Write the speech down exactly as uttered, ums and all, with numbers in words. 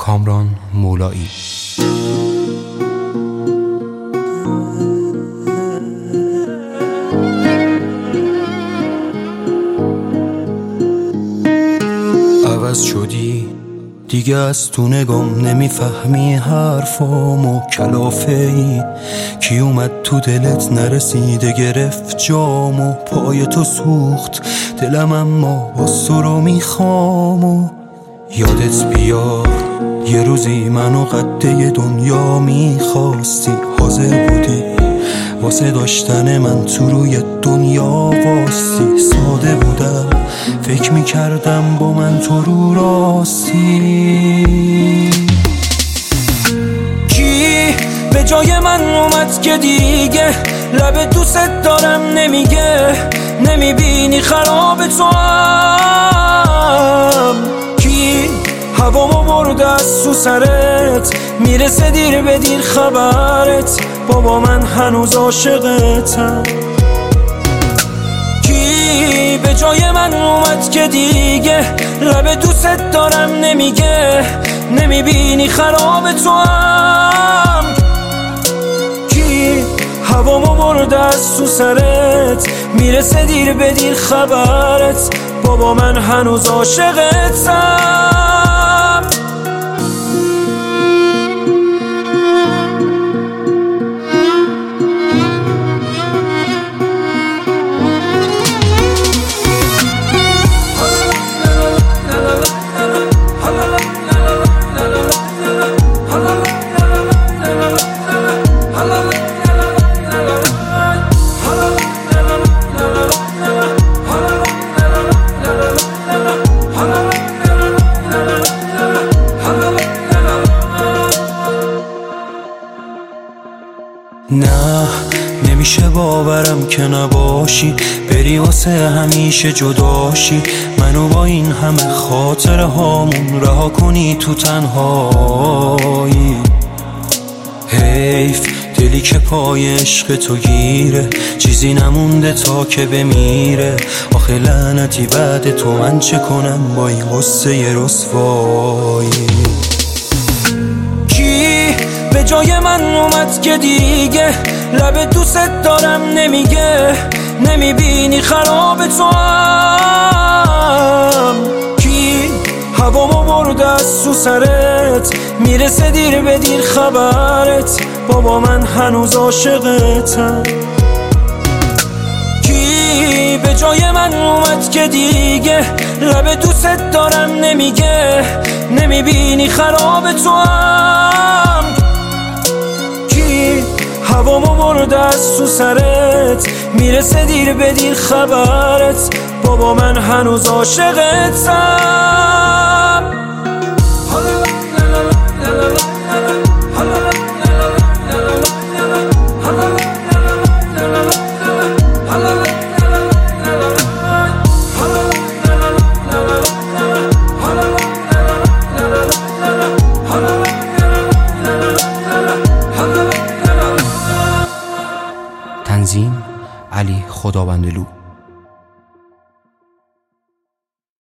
کامران مولایی. عوض شدی دیگه، از تو نگام نمیفهمی حرفامو، کلافه ای کی اومد تو دلت نرسیده گرفت جامو، پای تو سوخت دلم اما باز تو رو میخوامو. یادت بیار یه روزی منو قده دنیا میخواستی، حاضر بودی واسه داشتن من تو روی دنیا واستی. ساده بودم فکر میکردم با من تو رو راستی. کی به جای من اومد که دیگه لب دوست دارم نمیگه، نمیبینی خراب تو هم. کی هوامو برده از تو سرت، میرسه دیر به دیر خبرت، بابا من هنوز عاشقتم. کی به جای من اومد که دیگه لب دوست دارم نمیگه، نمیبینی خراب تو هم. کی هوامو برده از تو سرت، میرسه دیر به دیر خبرت، بابا من هنوز عاشقتم. نه نمیشه باورم که نباشی، بری واسه همیشه جداشی، منو با این همه خاطره هامون رها کنی تو تنهایی. حیف دلی که پای عشق تو گیره، چیزی نمونده تا که بمیره. آخه لعنتی بعد تو من چه کنم با این غصه رسوایی. کی به جای من اومد که دیگه لب دوست دارم نمیگه، نمیبینی خراب تو هم. کی هوامو برده از تو سرت، میرسه دیر به دیر خبرت، بابا من هنوز عاشقتم. کی به جای من اومد که دیگه لب دوست دارم نمیگه، نمیبینی خراب تو هم. کی هوامو برده از تو سرت، میرسه دیر به دیر خبرت، بابا من هنوز عاشقتم. تنظیم علی خداوندلو.